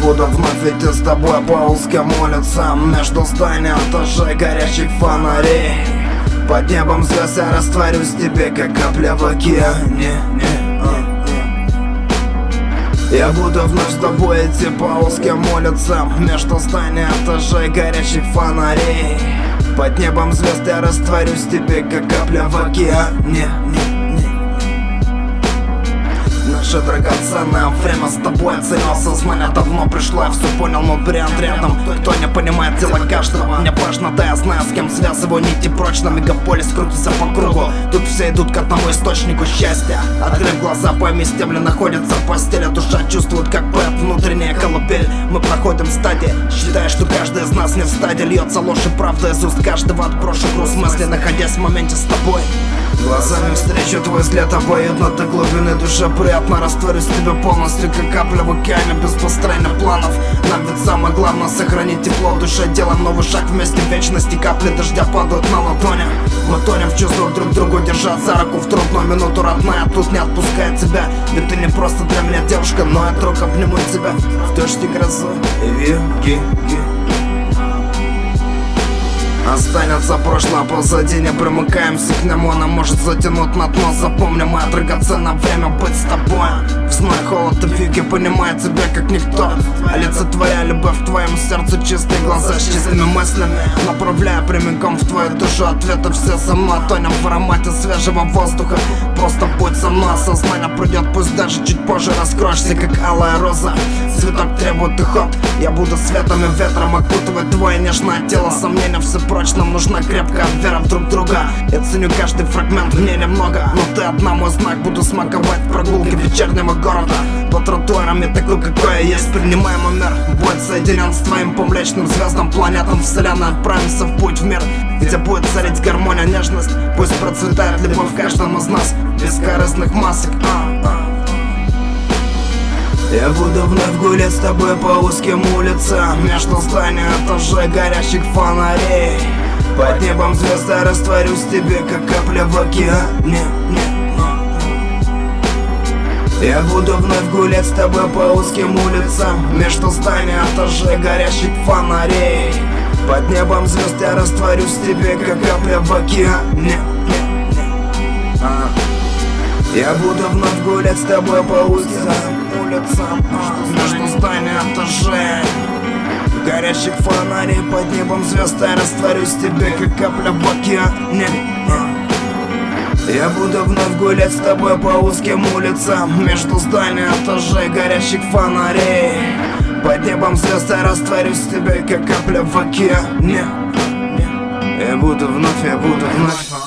буду вновь идти с тобой по узким улицам, между зданий, этажей, горящих фонарей. Под небом звезд я растворюсь в тебе, как капля в океане. Я буду вновь с тобой идти по узким улицам, между зданий, этажей, горящих фонарей. Под небом звезд я растворюсь в тебе, как капля в океане. Наше драгоценное время с тобой оценил сознание. Давно пришло, я все понял, но вариант рядом. Кто не понимает дело каждого. Мне важно, да я знаю, с кем связываю нити прочно. Мегаполис крутится по кругу, тут все идут к одному источнику счастья. Открыв глаза, пойми, с тем ли находится в постели. Душа чувствует, как поэт, внутренняя колыбель. Мы проходим стадии, считая, что каждый из нас не в стадии. Льется ложь и правда из уст каждого. Отброшу груз мысли, находясь в моменте с тобой. Глазами встречу твой взгляд, обоюдно до глубины души приятно. Растворюсь в тебе полностью, как капля в океане, без построения планов. Нам ведь самое главное сохранить тепло в душе. Делаем новый шаг вместе в вечности. Капли дождя падают на ладони. Мы тонем в чувствах друг другу, держать за руку в трудную минуту. Родная, тут не отпускает тебя. Ведь ты не просто для меня девушка, но я друг, обниму тебя в дождь и грозу и вьюги. Останется прошлое позади, не примыкаемся к нему. Она может затянуть на дно, запомни, мое драгоценное время быть с тобой. В зной, холод и вьюги понимает тебя как никто. Олицетворяя любовь в твоем сердце, чистые глаза с чистыми мыслями. Направляя прямиком в твою душу ответы, все со мной. Тонем в аромате свежего воздуха. Просто будь со мной, осознание придет, пусть даже чуть позже раскроешься, как алая роза. Цветок требует уход, я буду светом и ветром окутывать твое нежное тело. Сомнения все прочь, нам нужна крепкая вера в друг друга. Я ценю каждый фрагмент, мне немного, но ты одна мой знак. Буду смаковать прогулки вечернего города по тротуарам, я такой, какой я есть. Принимай мой мир, будь соединен с твоим по млечным звездам, планетам вселенной. Отправимся в путь в мир, где будет царить гармония, нежность. Пусть процветает любовь в каждом из нас, без корыстных масок. Я буду вновь гулять с тобой по узким улицам, между зданий, этажей, горящих фонарей. Под небом звезд я растворюсь в тебе, как капля в океане. Я буду вновь гулять с тобой по узким улицам, между зданий, этажей, горящих фонарей. Под небом звезд я растворюсь в тебе, как капля в океане. Я буду вновь гулять с тобой по улицам, между зданий, этажей, горящих фонарей. Под небом звезд я растворюсь в тебе, как капля в океане. Я буду вновь гулять с тобой по узким улицам, между зданий, этажей, горящих фонарей. Под небом звезд я растворюсь в тебе, как капля в океане. Я буду вновь